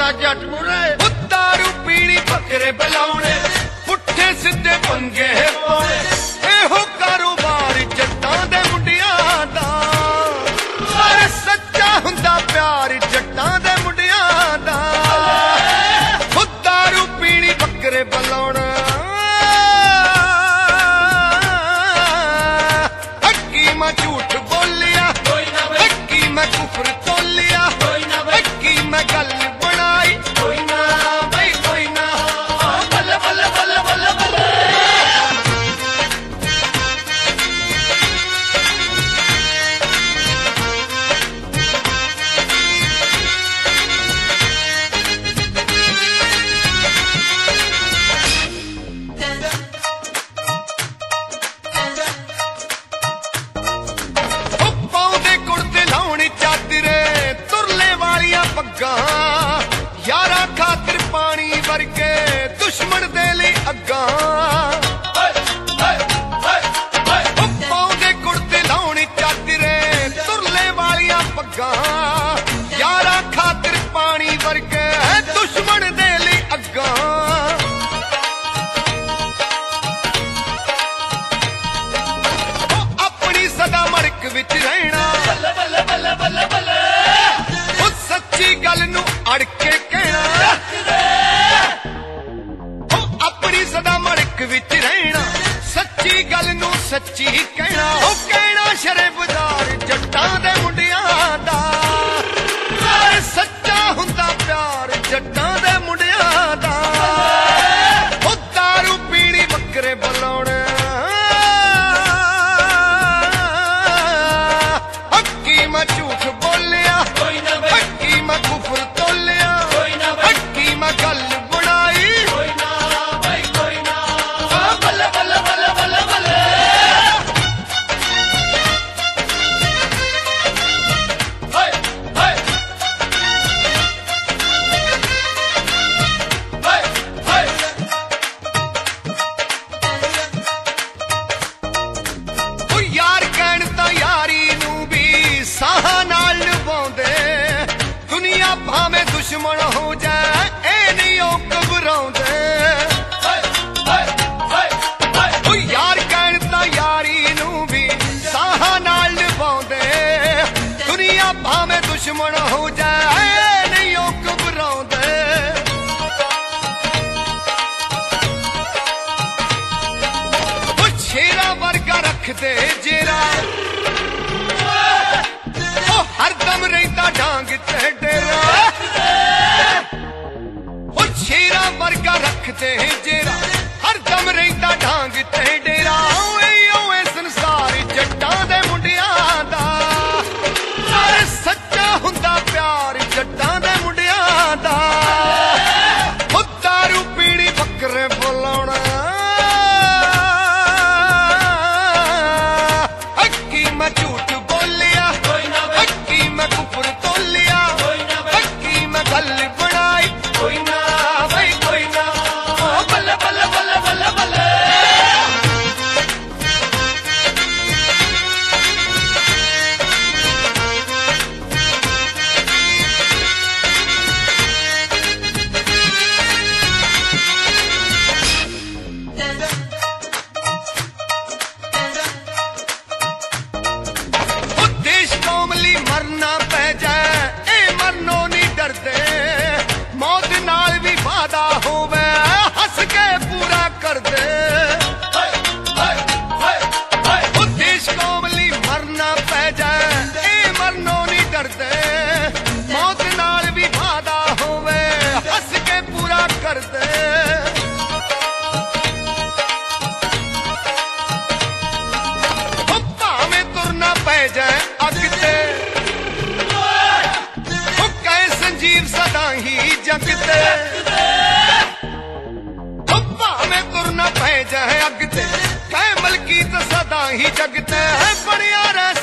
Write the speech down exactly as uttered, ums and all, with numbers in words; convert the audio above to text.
जट मुरे दारू पीनी बकरे बुलाने पुट्ठे सीधे पंगे पाने एहो कारोबार जट्टां दे मुंडियां दा सच्चा हुंदा प्यार जट्टां दे मुंडियां दा दारू पीनी बकरे बुलाना हक्की मैं झूठ बोलिया हक्की मैं कुफर तोलिया हक्की मैं गल बनाई कोई ना भाई कोई ना बल्ले बल्ले बल्ले बल्ले बल्ले यारा खातिर पानी वर्गे दुश्मन दे लई अग्गा पाउंदे कुर्ते लाउनी चादरे तुरले वालियां पग्गा यारा खातिर पानी वर्गे दुश्मन दे लई अग्गा अपनी सदा मड़क विच रहना सच्ची गल नू अड़ के कहना अपनी सदा मड़क विच रहना सच्ची गल नू सच्ची कहना ओ कहना शरे बाजार जट्टां दे मुंडियां दा सच्चा हुंदा प्यार जट्टां दे मुंडियां दा ओ दारू पीनी बकरे बुलाने हक्की मैं झूठ बोलिया हक्की मैं कुफर तोलिया हक्की मैं गल बनाई कोई ना भाई कोई ना बल्ले बल्ले बल्ले बल्ले बल्ले हाय हाय हाय हाय ओ यार कहण तां यारी नू भी साहां नाल निभाउंदे दुनिया भावें दुश्मन हो जाए ए नहीं ओ घबराउंदे ओ यार कहण तां यारी नू भी साहां नाल निभाउंदे दुनिया भावें दुश्मन हो जाए ए नहीं ओ घबराउंदे ओ शेरा वर्गा रखदे जेरा ओ हरदम रहिंदा डांग ते डेरा ओ शेरा वर्गा रखदे जेरा हरदम रहिंदा डांग ते डेरा ओए ओए संसार जट्टां दे मुंडियां दा सच्चा हुंदा प्यार जट्टां दे मुंडियां दा ओ दारू पीनी बकरे बुलाना हक्की मैं झूठ बोलिया हक्की मैं कुफर तोलिया हक्की मैं गल बनाई कोई ना भाई कोई ना बल्ले बल्ले बल्ले बल्ले बल्ले देश कौम ली मरना पै जाए ए मरनो नहीं डरदे मौत नाल भी वादा होवे हस के पूरा कर दे ओ देश कौम ली मरना पै जाए ए मरनो नहीं डरदे मौत नाल भी वादा होवे हस के पूरा कर दे भावें तुरना पै जाए अग ते ओ कहे संजीव सदा ही जगते ओ भावें तुरना पै जाए अग ते कहे मलकीत सदा ही जगते है बनिया रह